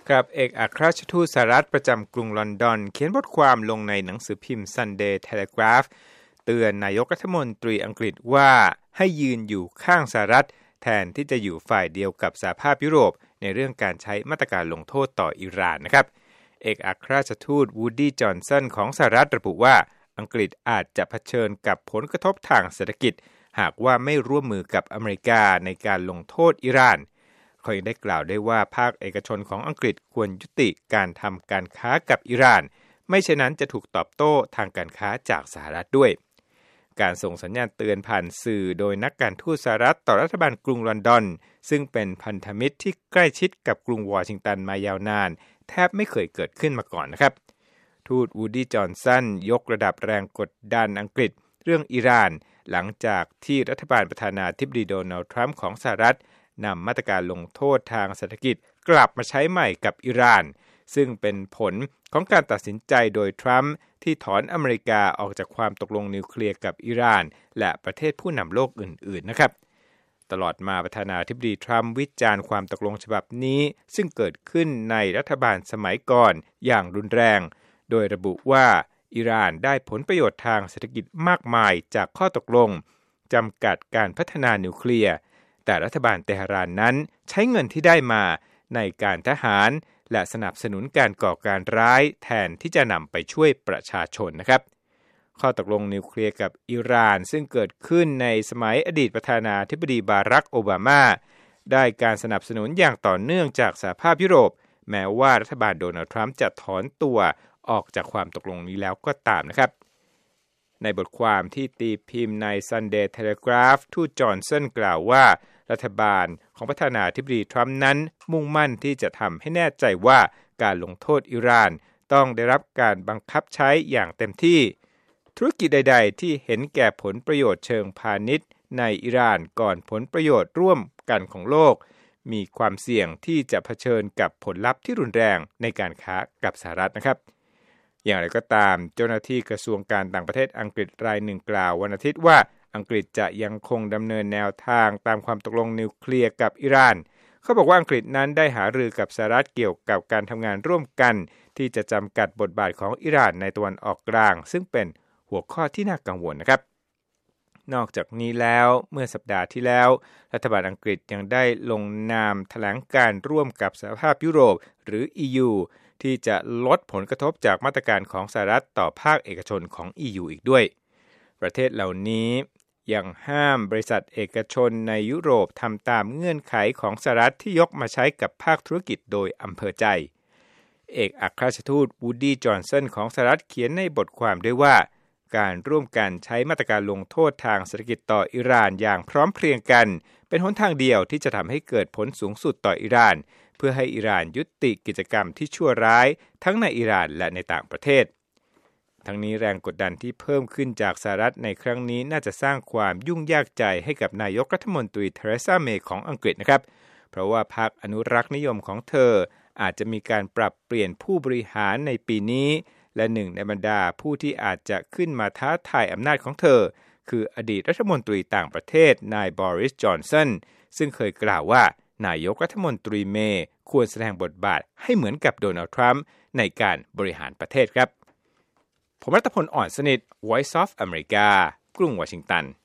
ครับเอกอัครราชทูตสหรัฐประจำกรุงลอนดอนเขียนบทความลงในหนังสือพิมพ์ Sunday Telegraph เตือนนายกรัฐมนตรีอังกฤษว่าให้ยืนอยู่ข้างสหรัฐแทนที่จะอยู่ฝ่ายเดียวกับสหภาพยุโรปในเรื่องการใช้มาตรการลงโทษต่ออิหร่านนะครับเอกอัครราชทูตวูดดี้จอห์นสันของสหรัฐระบุว่าอังกฤษอาจจะเผชิญกับผลกระทบทางเศรษฐกิจหากว่าไม่ร่วมมือกับอเมริกาในการลงโทษอิหร่านเขายังได้กล่าวได้ว่าภาคเอกชนของอังกฤษควรยุติการทำการค้ากับอิหร่านไม่เช่นนั้นจะถูกตอบโต้ทางการค้าจากสหรัฐด้วยการส่งสัญญาณเตือนผ่านสื่อโดยนักการทูตสหรัฐต่อรัฐบาลกรุงลอนดอนซึ่งเป็นพันธมิตรที่ใกล้ชิดกับกรุงวอชิงตันมายาวนานแทบไม่เคยเกิดขึ้นมาก่อนนะครับทูตวูดดี้จอห์นสันยกระดับแรงกดดันอังกฤษเรื่องอิหร่านหลังจากที่รัฐบาลประธานาธิบดีโดนัลด์ทรัมป์ของสหรัฐนำมาตรการลงโทษทางเศรษฐกิจกลับมาใช้ใหม่กับอิหร่านซึ่งเป็นผลของการตัดสินใจโดยทรัมป์ที่ถอนอเมริกาออกจากความตกลงนิวเคลียร์กับอิหร่านและประเทศผู้นำโลกอื่นๆนะครับตลอดมาประธานาธิบดีทรัมป์วิจารณ์ความตกลงฉบับนี้ซึ่งเกิดขึ้นในรัฐบาลสมัยก่อนอย่างรุนแรงโดยระบุว่าอิหร่านได้ผลประโยชน์ทางเศรษฐกิจมากมายจากข้อตกลงจำกัดการพัฒนานิวเคลียร์แต่รัฐบาลเตหะรานนั้นใช้เงินที่ได้มาในการทหารและสนับสนุนการก่อการร้ายแทนที่จะนำไปช่วยประชาชนนะครับข้อตกลงนิวเคลียร์กับอิหร่านซึ่งเกิดขึ้นในสมัยอดีตประธานาธิบดีบารักโอบามาได้การสนับสนุนอย่างต่อเนื่องจากสหภาพยุโรปแม้ว่ารัฐบาลโดนัลด์ทรัมป์จะถอนตัวออกจากความตกลงนี้แล้วก็ตามนะครับในบทความที่ตีพิมพ์ใน Sunday Telegraph ทูตจอห์นสันกล่าวว่ารัฐบาลของประธานาธิบดีทรัมป์นั้นมุ่งมั่นที่จะทำให้แน่ใจว่าการลงโทษอิหร่านต้องได้รับการบังคับใช้อย่างเต็มที่ธุรกิจใดๆที่เห็นแก่ผลประโยชน์เชิงพาณิชย์ในอิหร่านก่อนผลประโยชน์ร่วมกันของโลกมีความเสี่ยงที่จะเผชิญกับผลลัพธ์ที่รุนแรงในการค้ากับสหรัฐนะครับอย่างไรก็ตามเจ้าหน้าที่กระทรวงการต่างประเทศอังกฤษรายหนึ่งกล่าววันอาทิตย์ว่าอังกฤษจะยังคงดำเนินแนวทางตามความตกลงนิวเคลียร์กับอิหร่านเขาบอกว่าอังกฤษนั้นได้หารือกับสหรัฐเกี่ยวกับการทำงานร่วมกันที่จะจำกัดบทบาทของอิหร่านในตะวันออกกลางซึ่งเป็นหัวข้อที่น่ากังวลนะครับนอกจากนี้แล้วเมื่อสัปดาห์ที่แล้วรัฐบาลอังกฤษยังได้ลงนามแถลงการร่วมกับสหภาพยุโรปหรือ EU ที่จะลดผลกระทบจากมาตรการของสหรัฐต่อภาคเอกชนของ EU อีกด้วยประเทศเหล่านี้ยังห้ามบริษัทเอกชนในยุโรปทำตามเงื่อนไขของสหรัฐที่ยกมาใช้กับภาคธุรกิจโดยอำเภอใจเอกอัครราชทูตวูดดี้จอห์นสันของสหรัฐเขียนในบทความด้วยว่าการร่วมกันใช้มาตรการลงโทษทางเศรษฐกิจต่ออิหร่านอย่างพร้อมเพรียงกันเป็นหนทางเดียวที่จะทำให้เกิดผลสูงสุดต่ออิหร่านเพื่อให้อิหร่านยุติกิจกรรมที่ชั่วร้ายทั้งในอิหร่านและในต่างประเทศทั้งนี้แรงกดดันที่เพิ่มขึ้นจากสหรัฐในครั้งนี้น่าจะสร้างความยุ่งยากใจให้กับนายกรัฐมนตรีเทเรซาเมย์ของอังกฤษนะครับเพราะว่าพรรคอนุรักษ์นิยมของเธออาจจะมีการปรับเปลี่ยนผู้บริหารในปีนี้และหนึ่งในบรรดาผู้ที่อาจจะขึ้นมาท้าทายอำนาจของเธอคืออดีตรัฐมนตรีต่างประเทศนายบอริสจอนสันซึ่งเคยกล่าวว่านายกรัฐมนตรีเมย์ควรแสดงบทบาทให้เหมือนกับโดนัลด์ทรัมป์ในการบริหารประเทศครับผมรัตพล อ่อนสนิท Voice of America กรุงวอชิงตัน